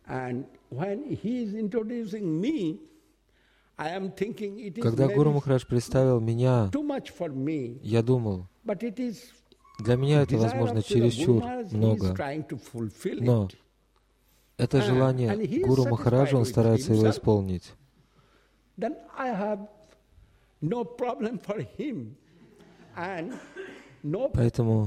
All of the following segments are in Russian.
Когда Гуру Махарадж представил меня, я думал, для меня это, возможно, чересчур много. Но это желание Гуру Махараджа, он старается его исполнить. Поэтому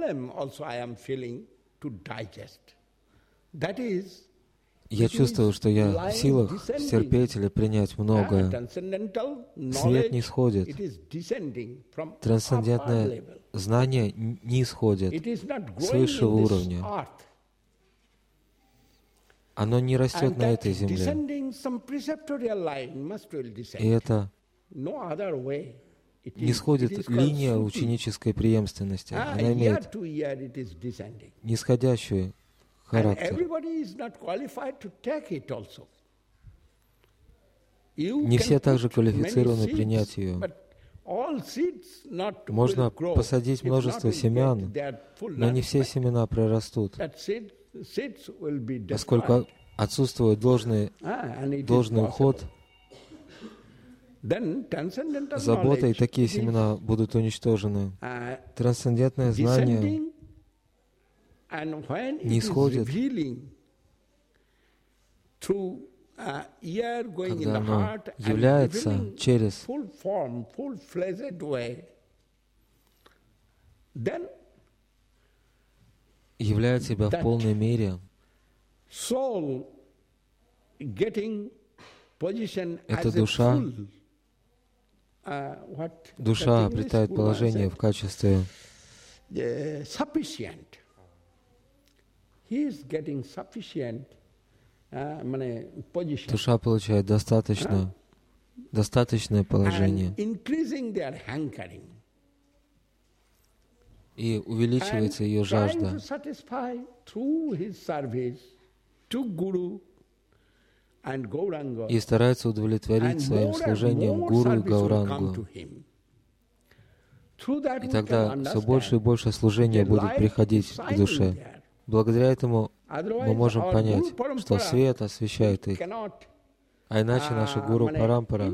я чувствую, что я в силах стерпеть или принять многое. Свет не сходит. Трансцендентное знание не исходит с высшего уровня. Оно не растет на этой земле. И это не сходит линия ученической преемственности. Она имеет нисходящий характер. Не все также квалифицированы принять ее. Можно посадить множество семян, но не все семена прорастут, поскольку отсутствует должный уход, забота, и такие семена будут уничтожены. Трансцендентное знание не исходит, когда оно является через являет себя в полной мере. Эта душа обретает положение в качестве душа получает достаточное положение и увеличивается ее жажда. И старается удовлетворить своим служением Гуру и Гаурангу. И тогда все больше и больше служения будет приходить к душе. Благодаря этому мы можем понять, что свет освещает их. А иначе наша Гуру Парампара,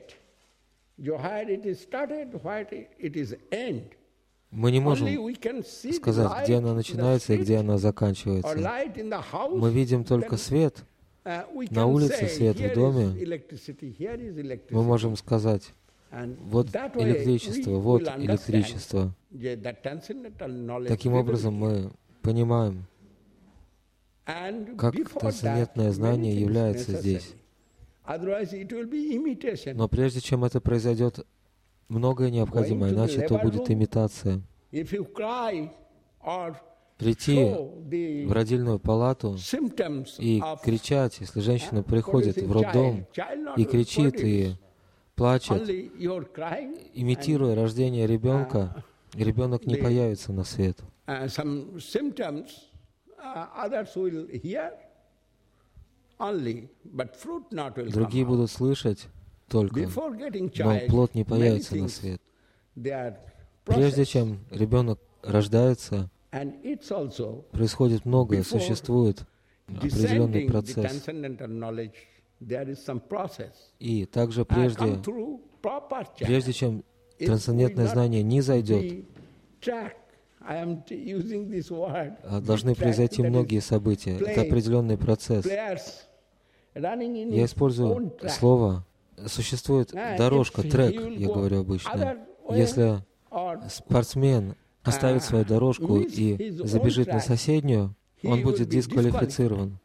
мы не можем сказать, где она начинается и где она заканчивается. Мы видим только свет. На улице свет, в доме мы можем сказать, вот электричество, вот электричество. Таким образом мы понимаем, как трансцендентное знание является здесь. Но прежде чем это произойдет, многое необходимо, иначе это будет имитация. Прийти в родильную палату и кричать, если женщина приходит в роддом и кричит и плачет, имитируя рождение ребенка, ребенок не появится на свет. Другие будут слышать только, но плод не появится на свет. Прежде чем ребенок рождается, происходит многое, существует определенный процесс. И также прежде чем трансцендентное знание не зайдет, должны произойти многие события. Это определенный процесс. Я использую слово, существует дорожка, трек, я говорю обычно. Если спортсмен оставит свою дорожку и забежит на соседнюю, он будет дисквалифицирован.